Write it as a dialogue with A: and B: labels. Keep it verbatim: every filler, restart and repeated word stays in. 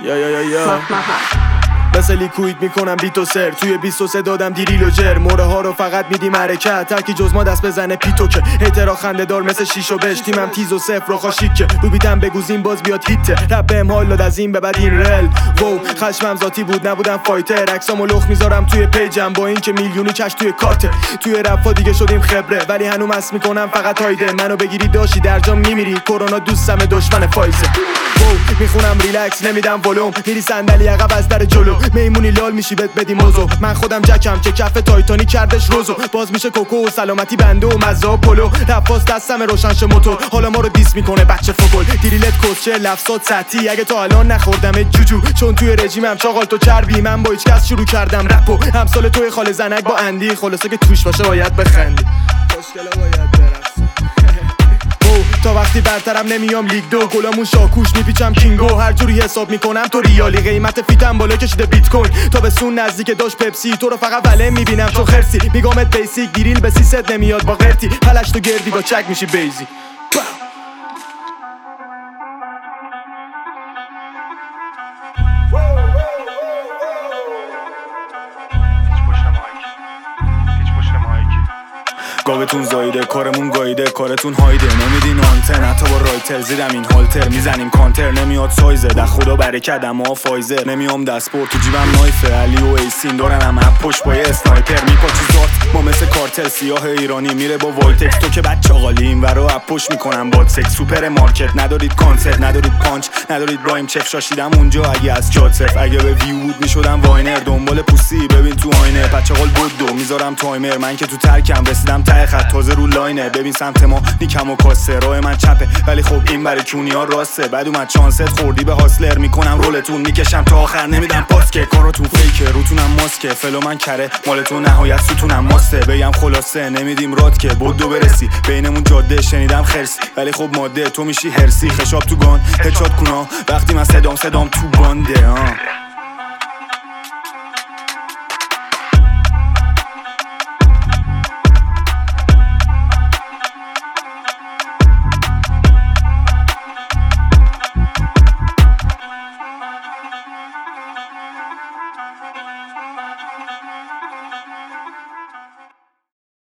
A: یا یا یا یا مثل لیکوید میکنم بیت و سر توی بیست و سه دادم دیریل و جر موره ها رو فقط میدیم حرکت هرکی جز ما دست بزنه پیتو که هیترا خنده دار مثل شیش و بش تیمم تیز و صفر و خاشیکه رو بیتم بگوزیم باز بیاد هیته رب بهم حال داد از این به بعد این رل وو خشمم ذاتی بود نبودم فایتر عکسامو لخ میذارم توی پیجم با این که میلیونی چش توی کارت توی رپا دیگه شدیم خبره ولی هنوز مس میکنم فقط هایده منو بگیری داشی در جام میمیری کرونا دوستم دشمن فایزه وو میخونم ریلکس نمیدم ولوم میری صندلی عقب از در جلو میمونی لال میشی بهت بدی موزو من خودم جکم که کف تایتانی کردش روزو باز میشه کوکو و سلامتی بنده و مزه و پلو رفاس دستم روشنش موتور حالا ما رو دیس میکنه بچه فوتبال دیریلت کوچه لفظات سطحی اگه تا الان نخوردم جوجو چون توی رژیمم چاقال تو چربی من با هیچ کس شروع کردم رپو همسال توی خاله زنک با اندی خلاصه که توش باشه باید بخندی خوشگلا باید برقص تا وقتی برترم نمیام لیگ دو گلامون شاکوش میپیچم کینگو هر جوری حساب میکنم تو ریالی قیمت فیتم بالا کشیده بیت کوین تا به سون نزدیک داش پپسی تو رو فقط وله میبینم چون خرسی میگامت بیسیک دیریل به سیست نمیاد با قرتی پلش تو گردی با چک میشی بیزی گاوتون زایده کارمون گایده کارتون هایده نمیدین آنتن حتی با رایتر زیرم این هالتر میزنیم کانتر نمیاد سایزه در خدا برکت اما فایزر نمیام دستپورت تو جیبم نایفه علی و ایسین دارن هم اپ پشت با یه اسنایپر میپاچی زارت ما مثل کارتل سیاه ایرانی میره با والتکس تو که بچه آقالی این ورا اپ پشت میکنم باد سکس سوپر مارکت ندارید کانسرت ندارید پانچ ندارید رایم چف شاشیدم اونجا اگه از جات صف اگه به ویو بود میشدم واینر دنبال پوسی ببین تو آینه بچه قال بود میذارم تایمر من که تو ترکم رسیدم ته خط تازه رو لاینه ببین سمت ما نیکم و کاسه راه من چپه ولی خب این برای کونی ها راسته بعد اومد چانست خوردی به هاسلر میکنم رولتون میکشم تا آخر نمیدم پاس که کاراتون فیکه روتونم ماسکه فلو من کره مالتون نهایت ستونم ماسته بگم خلاصه نمیدیم راد که بدو برسی بینمون جاده شنیدم خرسی ولی خب ماده تو میشی هرسی خشاب تو گان هدشات کونا وقتی من صدام صدام تو بانده آه